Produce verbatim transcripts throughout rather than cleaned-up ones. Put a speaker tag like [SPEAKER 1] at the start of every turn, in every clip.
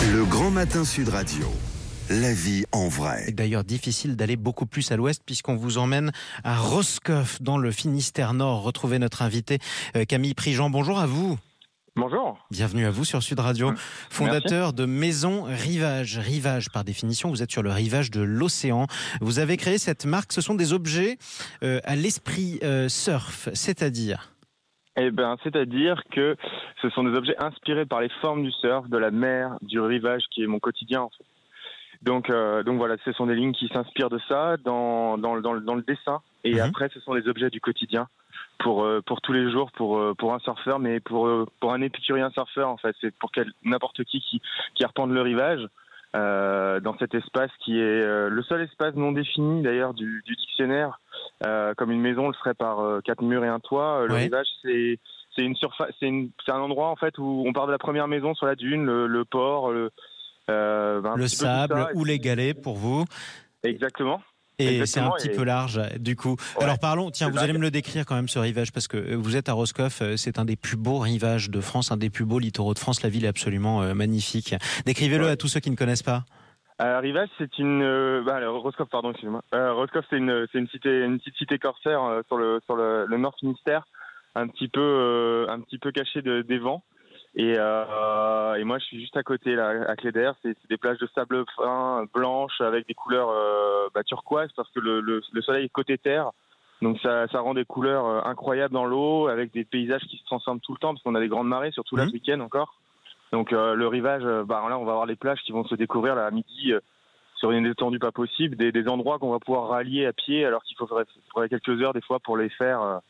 [SPEAKER 1] Le Grand Matin Sud Radio. La vie en vrai.
[SPEAKER 2] C'est d'ailleurs difficile d'aller beaucoup plus à l'ouest puisqu'on vous emmène à Roscoff dans le Finistère Nord. Retrouvez notre invité Camille Prigent. Bonjour à vous.
[SPEAKER 3] Bonjour.
[SPEAKER 2] Bienvenue à vous sur Sud Radio. Fondateur Merci. de Maison Rivage. Rivage, par définition, vous êtes sur le rivage de l'océan. Vous avez créé cette marque. Ce sont des objets euh, à l'esprit euh, surf, c'est-à-dire
[SPEAKER 3] Eh ben, c'est-à-dire que ce sont des objets inspirés par les formes du surf, de la mer, du rivage qui est mon quotidien en fait. Donc, euh, donc voilà, ce sont des lignes qui s'inspirent de ça dans dans dans, dans le dessin. Et mmh. après, ce sont des objets du quotidien pour euh, pour tous les jours, pour euh, pour un surfeur, mais pour euh, pour un épicurien surfeur en fait, c'est pour quel, n'importe qui qui qui arpente le rivage euh, dans cet espace qui est euh, le seul espace non défini d'ailleurs du, du dictionnaire. Euh, comme une maison le serait par euh, quatre murs et un toit. Le ouais. rivage, c'est c'est une surface, c'est une c'est un endroit en fait où on part de la première maison sur la dune, le, le port, le Euh, ben
[SPEAKER 2] le sable ou les galets pour vous.
[SPEAKER 3] Exactement.
[SPEAKER 2] Et
[SPEAKER 3] Exactement,
[SPEAKER 2] c'est un petit
[SPEAKER 3] et...
[SPEAKER 2] peu large, du coup. Ouais, Alors parlons, tiens, vous allez me le décrire quand même, ce rivage, parce que vous êtes à Roscoff, c'est un des plus beaux rivages de France, un des plus beaux littoraux de France. La ville est absolument euh, magnifique. Décrivez-le ouais. à tous ceux qui ne connaissent pas.
[SPEAKER 3] Euh, Rivage, c'est une... Euh, bah, Roscoff, pardon, excusez-moi. Euh, Roscoff, c'est une, c'est une cité, une petite cité corsaire euh, sur le sur le, le Nord Finistère, un petit peu, euh, un petit peu caché de, des vents. Et, euh, et moi, je suis juste à côté, là, à Cléder. C'est, c'est des plages de sable fin, blanches, avec des couleurs euh, bah, turquoises, parce que le, le, le soleil est côté terre. Donc ça, ça rend des couleurs euh, incroyables dans l'eau, avec des paysages qui se transforment tout le temps, parce qu'on a des grandes marées, surtout là, mmh. ce week-end encore. Donc euh, le rivage, bah, là, on va avoir les plages qui vont se découvrir là, à midi, euh, sur une étendue pas possible, des, des endroits qu'on va pouvoir rallier à pied, alors qu'il faudrait, faudrait quelques heures, des fois, pour les faire euh,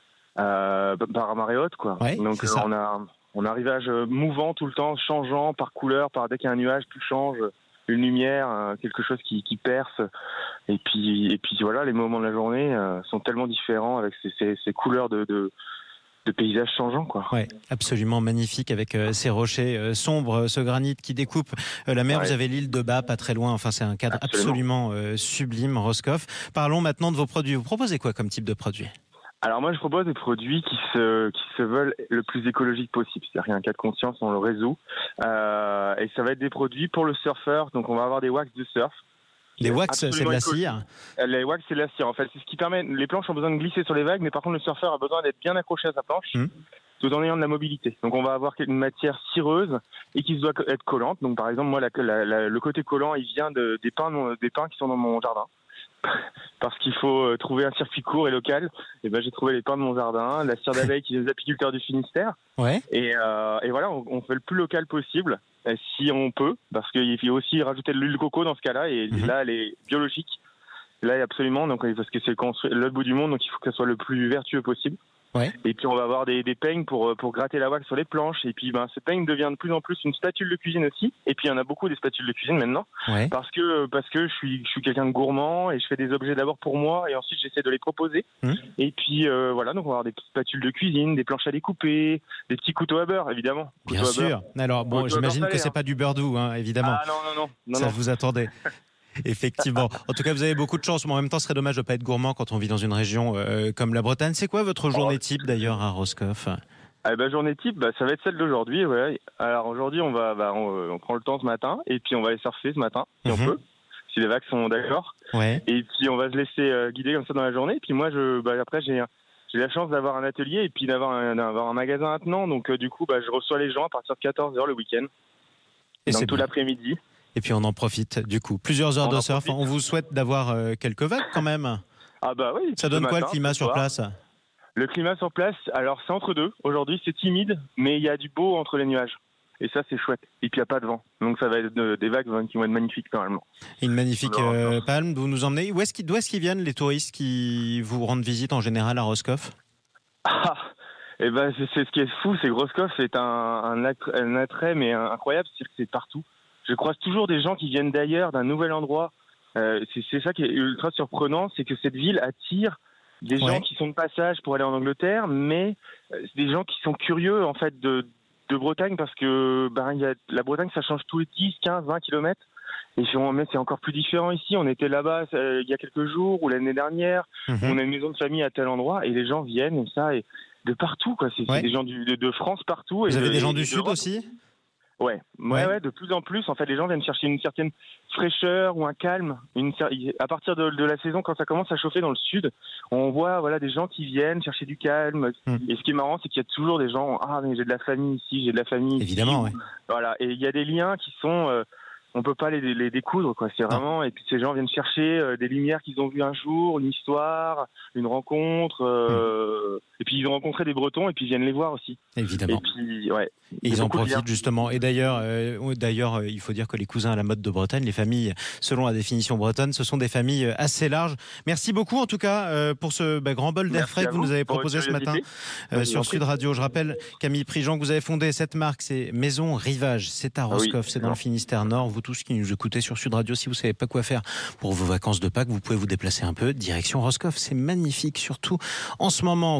[SPEAKER 3] euh, par marée haute, quoi.
[SPEAKER 2] Ouais,
[SPEAKER 3] Donc
[SPEAKER 2] c'est
[SPEAKER 3] euh,
[SPEAKER 2] ça.
[SPEAKER 3] on a... On a un rivage mouvant tout le temps, changeant par couleur, par dès qu'il y a un nuage, tout change, une lumière, quelque chose qui, qui perce. Et puis, et puis voilà, les moments de la journée euh, sont tellement différents avec ces, ces, ces couleurs de, de, de paysages changeants, quoi.
[SPEAKER 2] Ouais, absolument magnifique avec euh, ces rochers euh, sombres, ce granit qui découpe euh, la mer. Ouais. Vous avez l'île de Bas, pas très loin. Enfin, c'est un cadre absolument, absolument euh, sublime, Roscoff. Parlons maintenant de vos produits. Vous proposez quoi comme type de produit ?
[SPEAKER 3] Alors moi, je propose des produits qui se qui se veulent le plus écologique possible. C'est-à-dire qu'il y a un cas de conscience, on le résout. Euh, et ça va être des produits pour le surfeur. Donc on va avoir des wax de surf.
[SPEAKER 2] Les wax, c'est de la cire.
[SPEAKER 3] Les wax, c'est de la cire. En fait, c'est ce qui permet. Les planches ont besoin de glisser sur les vagues, mais par contre, le surfeur a besoin d'être bien accroché à sa planche, mmh. tout en ayant de la mobilité. Donc on va avoir une matière cireuse et qui doit être collante. Donc par exemple, moi, la, la, la, le côté collant, il vient de, des pins, des pins qui sont dans mon jardin. Parce qu'il faut trouver un circuit court et local. Et ben j'ai trouvé les pins de mon jardin, la cire d'abeille qui est des apiculteurs du Finistère.
[SPEAKER 2] Ouais.
[SPEAKER 3] Et, euh, et voilà, on, on fait le plus local possible, si on peut, parce qu'il faut aussi rajouter de l'huile de coco dans ce cas-là. Et mm-hmm. là, elle est biologique. Là, absolument, donc parce que c'est construit l'autre bout du monde, donc il faut que ça soit le plus vertueux possible. Ouais. Et puis on va avoir des, des peignes pour pour gratter la wax sur les planches. Et puis ben ce peigne devient de plus en plus une spatule de cuisine aussi. Et puis il y en a beaucoup des spatules de cuisine maintenant. Ouais. Parce que parce que je suis je suis quelqu'un de gourmand et je fais des objets d'abord pour moi et ensuite j'essaie de les proposer. Mmh. Et puis euh, voilà, donc on va avoir des spatules de cuisine, des planches à découper, des petits couteaux à beurre évidemment.
[SPEAKER 2] Bien sûr. Alors bon, couteau j'imagine que c'est pas du beurre doux, hein, évidemment.
[SPEAKER 3] Ah non non non. non
[SPEAKER 2] Ça
[SPEAKER 3] non.
[SPEAKER 2] vous attendez. Effectivement. En tout cas, vous avez beaucoup de chance. Mais en même temps, ce serait dommage de pas être gourmand quand on vit dans une région euh, comme la Bretagne. C'est quoi votre journée type d'ailleurs à Roscoff ?
[SPEAKER 3] Ah bah, journée type, bah, ça va être celle d'aujourd'hui. Ouais. Alors aujourd'hui, on va, bah, on, on prend le temps ce matin et puis on va aller surfer ce matin, si mm-hmm. on peut, si les vagues sont d'accord. Ouais. Et puis on va se laisser euh, guider comme ça dans la journée. Et puis moi, je, bah, après, j'ai, j'ai la chance d'avoir un atelier et puis d'avoir un, d'avoir un magasin maintenant. Donc euh, du coup, bah, je reçois les gens à partir de quatorze heures le week-end. Et donc c'est tout bien. L'après-midi.
[SPEAKER 2] Et puis on en profite du coup. Plusieurs heures on de surf. Profite. On vous souhaite d'avoir euh, quelques vagues quand même.
[SPEAKER 3] Ah bah oui.
[SPEAKER 2] Ça donne quoi matin, le climat sur place ?
[SPEAKER 3] Le climat sur place, alors c'est entre deux. Aujourd'hui c'est timide, mais il y a du beau entre les nuages. Et ça c'est chouette. Et puis il n'y a pas de vent. Donc ça va être de, des vagues qui vont être magnifiques normalement.
[SPEAKER 2] Une magnifique euh, palme, vous nous emmenez. Où est-ce qu'ils, d'où est-ce qu'ils viennent les touristes qui vous rendent visite en général à Roscoff ?
[SPEAKER 3] Ah, et ben c'est, c'est ce qui est fou, c'est que Roscoff est un, un, attrait, un attrait mais incroyable, c'est que c'est partout. Je croise toujours des gens qui viennent d'ailleurs, d'un nouvel endroit. Euh, c'est, c'est ça qui est ultra surprenant, c'est que cette ville attire des ouais. gens qui sont de passage pour aller en Angleterre, mais euh, c'est des gens qui sont curieux en fait de, de Bretagne parce que ben il y a la Bretagne ça change tous les dix, quinze, vingt kilomètres. Et mais c'est encore plus différent ici. On était là-bas euh, il y a quelques jours ou l'année dernière. Mm-hmm. On a une maison de famille à tel endroit et les gens viennent comme ça et de partout quoi. C'est, ouais. c'est des gens du, de, de France partout.
[SPEAKER 2] Vous
[SPEAKER 3] et
[SPEAKER 2] avez
[SPEAKER 3] de,
[SPEAKER 2] des gens
[SPEAKER 3] et
[SPEAKER 2] du
[SPEAKER 3] de
[SPEAKER 2] Sud aussi ?
[SPEAKER 3] Ouais. ouais, ouais, ouais, de plus en plus, en fait, les gens viennent chercher une certaine fraîcheur ou un calme. Une, à partir de, de la saison, quand ça commence à chauffer dans le sud, on voit voilà des gens qui viennent chercher du calme. Mmh. Et ce qui est marrant, c'est qu'il y a toujours des gens. Ah, mais j'ai de la famille ici, j'ai de la famille.
[SPEAKER 2] Évidemment,
[SPEAKER 3] ici.
[SPEAKER 2] Ouais.
[SPEAKER 3] Voilà. Et il y a des liens qui sont. Euh, on peut pas les, les découdre, quoi. C'est vraiment. Non. Et puis ces gens viennent chercher euh, des lumières qu'ils ont vues un jour, une histoire, une rencontre. Euh, mmh. Et puis ils ont rencontré des Bretons et puis ils viennent les voir aussi.
[SPEAKER 2] Évidemment.
[SPEAKER 3] Et puis ouais.
[SPEAKER 2] Et ils en profitent justement. Et d'ailleurs, euh, d'ailleurs, euh, il faut dire que les cousins à la mode de Bretagne, les familles, selon la définition bretonne, ce sont des familles assez larges. Merci beaucoup en tout cas euh, pour ce bah, grand bol d'air frais que vous nous avez proposé ce matin euh, sur Sud Radio. Je rappelle, Camille Prigent, que vous avez fondé cette marque, c'est Maison Rivage. C'est à Roscoff, oui, c'est dans le Finistère Nord. Vous tous qui nous écoutez sur Sud Radio, si vous savez pas quoi faire pour vos vacances de Pâques, vous pouvez vous déplacer un peu direction Roscoff. C'est magnifique, surtout en ce moment.